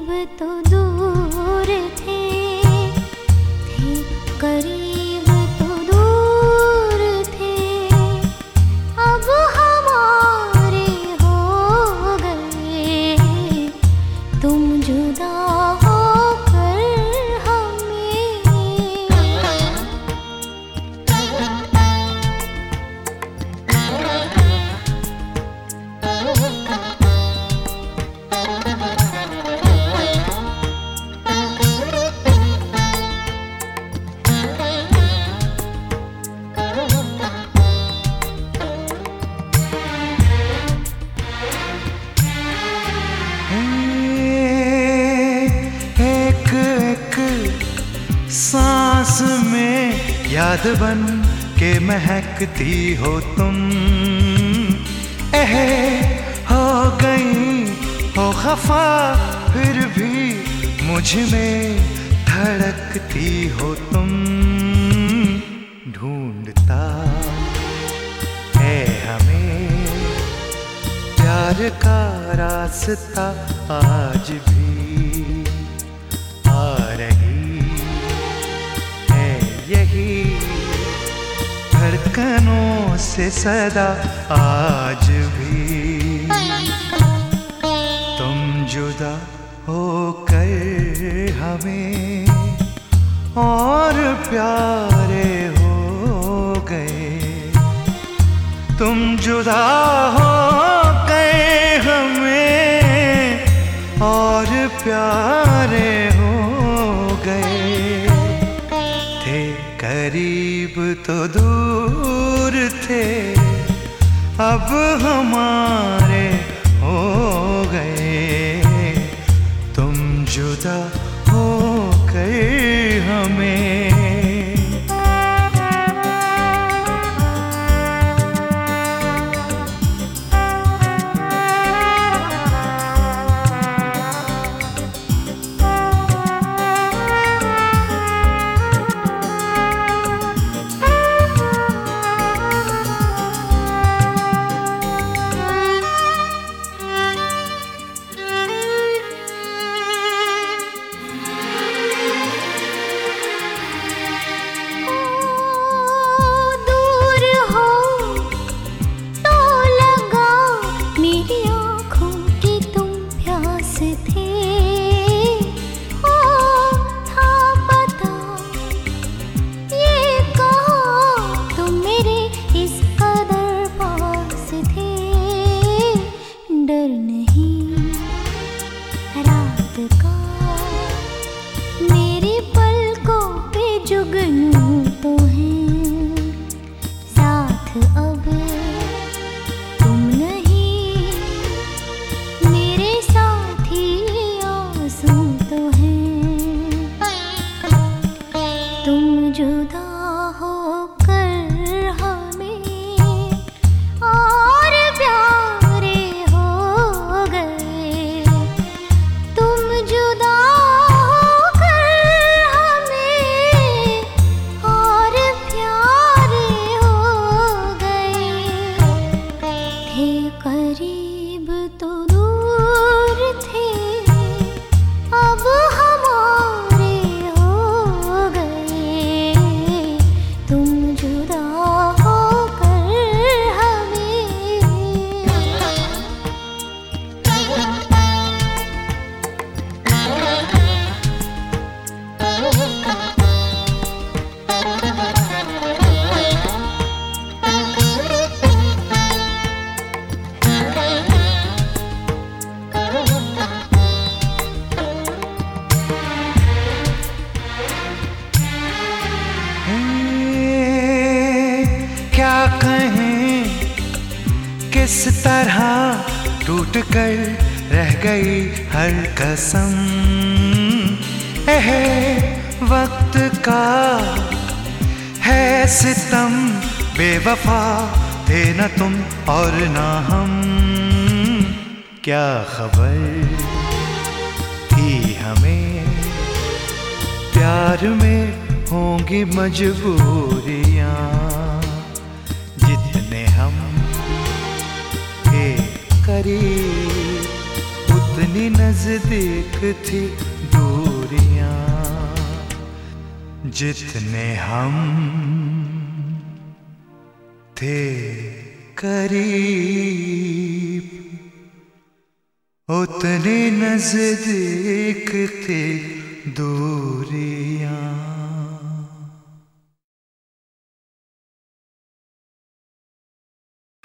करीब तो दूर थे करीब तो दूर थे, अब हमारे हो गए तुम जुदा होकर हमें। सांस में याद बन के महकती हो तुम, हो गई हो खफा फिर भी मुझ में धड़कती हो तुम। ढूंढता है हमें प्यार का रास्ता आज भी, आ रही यही धड़कनों से सदा आज भी। तुम जुदा होकर हमें और प्यारे हो गए, तुम जुदा हो गए हमें और प्यारे हो गए। करीब तो दूर थे अब हमारे हो गए, तुम जुदा हो गए हमें। मेरी पलकों पे जुगनू तो है साथ, अब तुम नहीं मेरे साथी आंसू तो हैं। तुम जुदा होकर हमें और प्यारे हो गए, तुम जुदा करीब तो दूर थे अब हमारे हो गए, तुम जुदा होकर हमें। क्या कहें किस तरह टूट कर रह गई हर कसम, वक्त का है सितम, बेवफा थे न तुम और न हम। क्या खबर थी हमें प्यार में होंगी मजबूरियां, जितने हम थे करीब उतनी नजदीक नजदीक थी दूरियां, जितने हम थे करीब उतनी नजदीक थी दूरी।